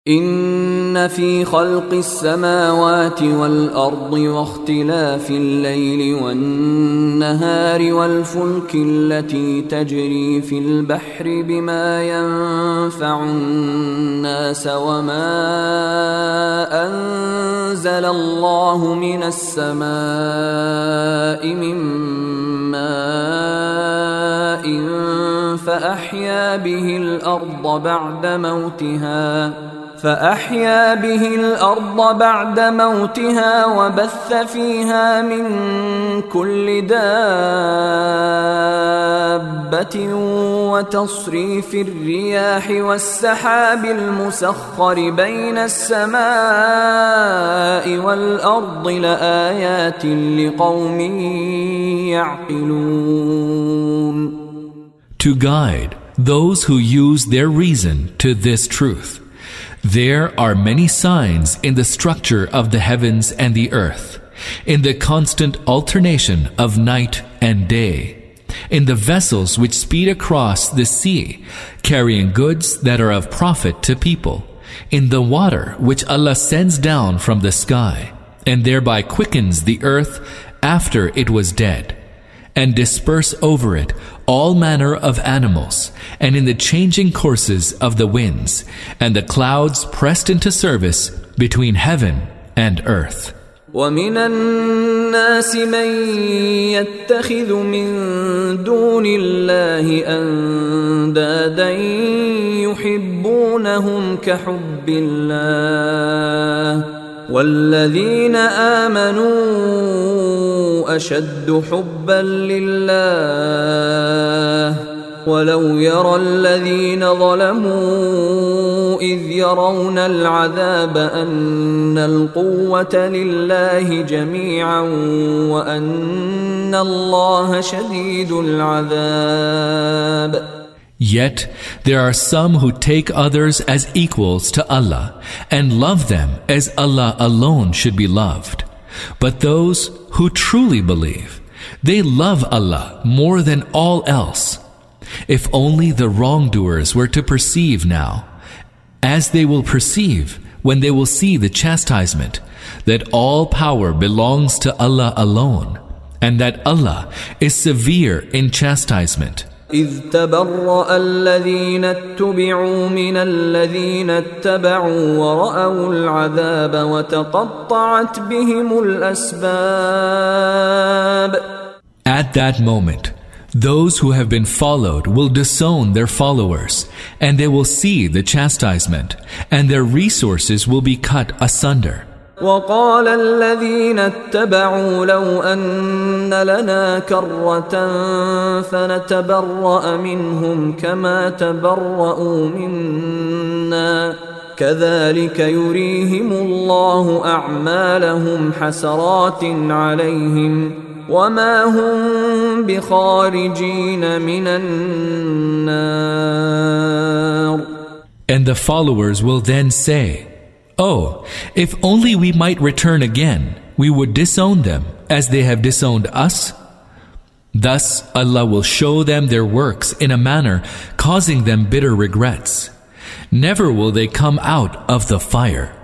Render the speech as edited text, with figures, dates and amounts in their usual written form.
إن في خلق السماوات والأرض واختلاف الليل والنهار والفلك التي تجري في البحر بما ينفع الناس وما أنزل الله من السماء من ماء فأحيا به الأرض بعد موتها وبث فيها من كل دابة وتصريف الرياح والسحاب المسخر بين السماء والأرض لآيات لقوم يعقلون. To guide those who use their reason to this truth. There are many signs in the structure of the heavens and the earth, in the constant alternation of night and day, in the vessels which speed across the sea, carrying goods that are of profit to people, in the water which Allah sends down from the sky, and thereby quickens the earth after it was dead, and disperse over it all manner of animals, and in the changing courses of the winds, and the clouds pressed into service between heaven and earth. وَمِنَ النَّاسِ مَن يَتَّخِذُ مِن دُونِ اللَّهِ أَندَادًا يُحِبُّونَهُمْ كَحُبِّ اللَّهِ وَالَّذِينَ آمَنُوا أَشَدُّ حُبًّا لِلَّهِ وَلَوْ يَرَى الَّذِينَ ظَلَمُوا إِذْ يَرَوْنَ الْعَذَابَ أَنَّ الْقُوَّةَ لِلَّهِ جَمِيعًا وَأَنَّ اللَّهَ شَدِيدُ الْعَذَابِ. Yet there are some who take others as equals to Allah and love them as Allah alone should be loved. But those who truly believe, they love Allah more than all else. If only the wrongdoers were to perceive now, as they will perceive when they will see the chastisement, that all power belongs to Allah alone, and that Allah is severe in chastisement. إذ تبرأ الذين اتبعوا من الذين اتبعوا ورأوا العذاب وتقطعت بهم الأسباب. At that moment, those who have been followed will disown their followers, and they will see the chastisement, and their resources will be cut asunder. وقال الذين اتبعوا لو أن لنا كرة فنتبرأ منهم كما تبرأوا منا كذلك يريهم الله أعمالهم حسرات عليهم وما هم بخارجين من النار. And the followers will then say, "Oh, if only we might return again, we would disown them as they have disowned us." Thus Allah will show them their works in a manner causing them bitter regrets. Never will they come out of the fire.